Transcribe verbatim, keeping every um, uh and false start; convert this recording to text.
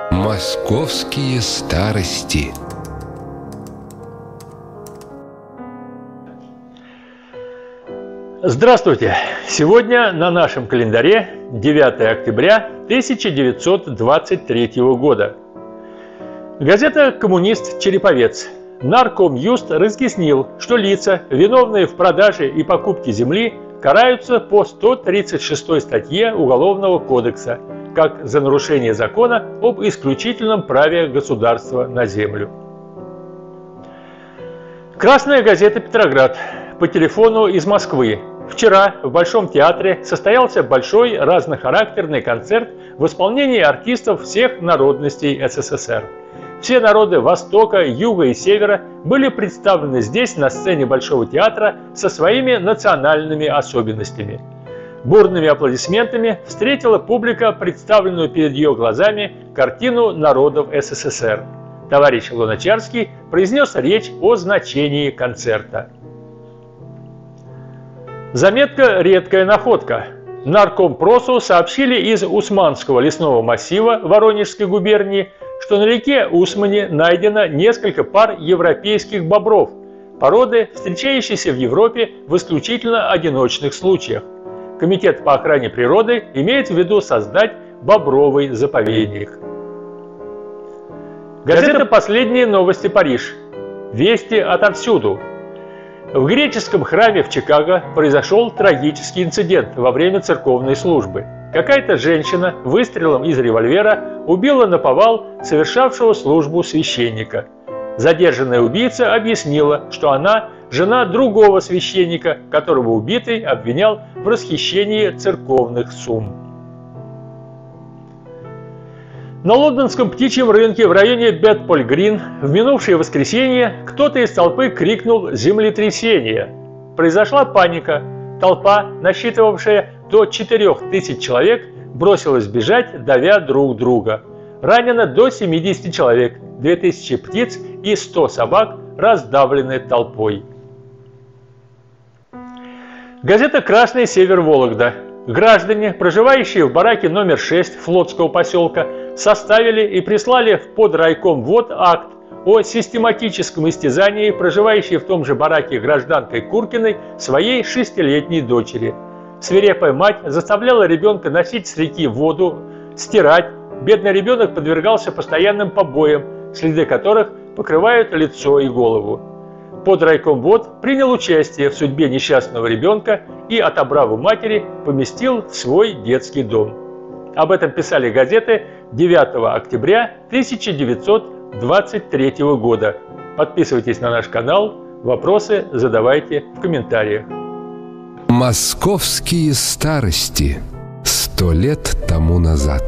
Московские старости. Здравствуйте! Сегодня на нашем календаре девятое октября тысяча девятьсот двадцать третьего года. Газета «Коммунист. Череповец». Наркомюст разъяснил, что лица, виновные в продаже и покупке земли, караются по сто тридцать шестой статье Уголовного кодекса, как за нарушение закона об исключительном праве государства на землю. Красная газета «Петроград». По телефону из Москвы. Вчера в Большом театре состоялся большой разнохарактерный концерт в исполнении артистов всех народностей СССР. Все народы Востока, Юга и Севера были представлены здесь, на сцене Большого театра, со своими национальными особенностями. Бурными аплодисментами встретила публика представленную перед ее глазами картину народов СССР. Товарищ Луначарский произнес речь о значении концерта. Заметка «Редкая находка». Наркомпросу сообщили из Усманского лесного массива Воронежской губернии, что на реке Усмани найдено несколько пар европейских бобров, породы, встречающиеся в Европе в исключительно одиночных случаях. Комитет по охране природы имеет в виду создать бобровый заповедник. Газета «Последние новости. Париж». Вести отовсюду. В греческом храме в Чикаго произошел трагический инцидент во время церковной службы. Какая-то женщина выстрелом из револьвера убила наповал совершавшего службу священника. Задержанная убийца объяснила, что она жена другого священника, которого убитый обвинял в расхищении церковных сумм. На лондонском птичьем рынке в районе Бетполь-Грин в минувшее воскресенье кто-то из толпы крикнул «Землетрясение!». Произошла паника. Толпа, насчитывавшая до четырёх тысяч человек, бросилась бежать, давя друг друга. Ранено до семидесяти человек, две тысячи птиц и сто собак раздавлены толпой. Газета «Красный север Вологда». Граждане, проживающие в бараке номер шесть Флотского поселка, составили и прислали в подрайкомвод акт о систематическом истязании проживающей в том же бараке гражданкой Куркиной своей шестилетней дочери. Свирепая мать заставляла ребенка носить с реки воду, стирать. Бедный ребенок подвергался постоянным побоям, следы которых покрывают лицо и голову. Подрайкомвод принял участие в судьбе несчастного ребенка и, отобрав у матери, поместил в свой детский дом. Об этом писали газеты девятого октября тысяча девятьсот двадцать третьего года. Подписывайтесь на наш канал, вопросы задавайте в комментариях. Московские старости. Сто лет тому назад.